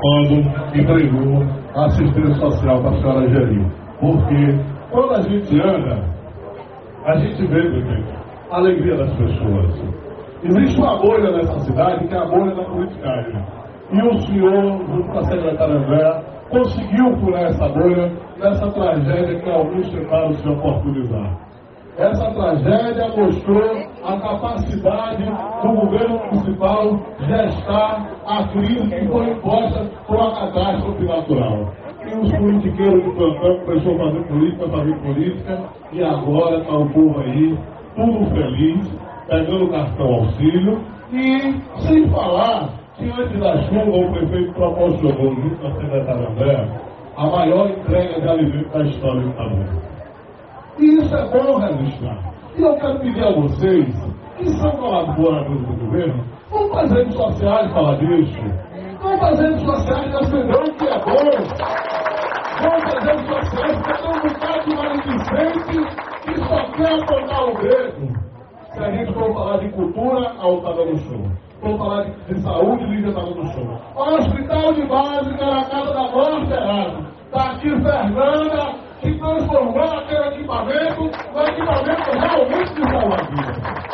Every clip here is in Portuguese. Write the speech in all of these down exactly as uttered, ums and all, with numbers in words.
quando entregou a assistência social para a senhora gerir. Porque quando a gente anda, a gente vê, prefeito, a alegria das pessoas. Existe uma bolha nessa cidade que é a bolha da politicagem. E o senhor, junto com a secretária Andréa, conseguiu furar essa bolha nessa tragédia que alguns tentaram se oportunizar. Essa tragédia mostrou a capacidade do governo municipal gestar a crise que foi imposta por uma catástrofe natural. E os politiqueiros de plantão começaram a fazer política, fazer política, e agora está o povo aí, tudo feliz, pegando o cartão auxílio, e sem falar que antes da chuva o prefeito proporcionou, junto com a secretária Andréa, a maior entrega de alimento da história do Estado. E isso é bom registrar. E eu quero pedir a vocês, que são colaboradores do governo, vão fazer redes sociais falar disso. Vão fazer redes sociais defender o que é bom. Vão fazer redes sociais porque tem um bocado de maledicente que só quer apontar o dedo. Se a gente for falar de cultura, a outra está dando show. For falar de, de saúde, Lídia está dando show. O hospital de base, que era a casa da morte, errado. Está aqui Fernanda, que transformou aquele equipamento no equipamento realmente de salvar vidas.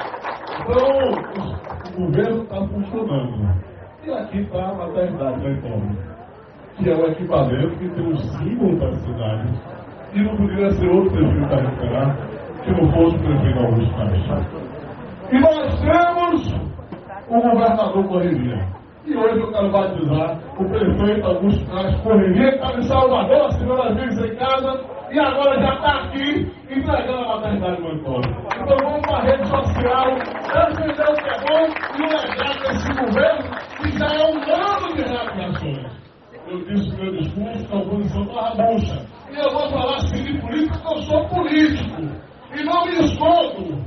Então, o governo está funcionando. E aqui está a maternidade da Itória, que é um equipamento que tem um símbolo para a cidade. E não poderia ser outro prefeito a recuperar que não fosse o prefeito Augusto Caixa. E nós temos o governador Correria. E hoje eu quero batizar o prefeito Augusto Caixa Correria, que está em Salvador, assinando as vidas em casa, e agora já está aqui entregando a maternidade do Antônio. Então vamos para a rede social, defender o que é bom e o legado desse governo, que já é um ano de realizações. Eu disse no meu discurso que a oposição está rabucha. E eu vou falar assim de política porque eu sou político. E não me escondo.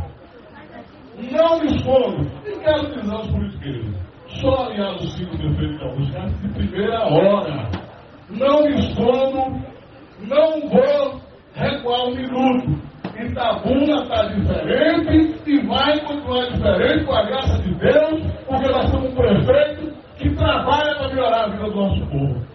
Não me escondo. E quero dizer aos politiqueiros. Só aliado o ciclo prefeito de Augusto Caixa de primeira hora. Não me escondo. Não vou recuar um minuto. Itabuna está diferente e vai continuar diferente com a graça de Deus, porque nós temos um prefeito que trabalha para melhorar a vida do nosso povo.